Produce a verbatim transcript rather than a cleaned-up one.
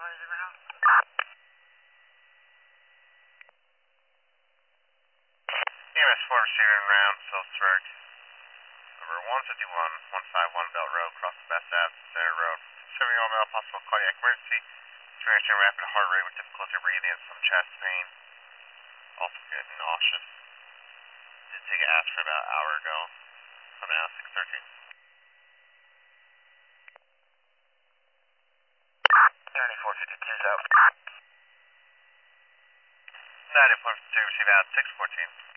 E M S four receiving round, Phillipsburg. Number one fifty-one, one fifty-one Belt Road, cross the Best Ave, Center Road. seventy-year-old male, possible cardiac emergency. Experiencing rapid heart rate with difficulty breathing and some chest pain. Also getting nauseous. Did take an aspirin about an hour ago. I'm now six thirteen. ninety-four fifty-two's out. ninety-four fifty-two, receive out six fourteen.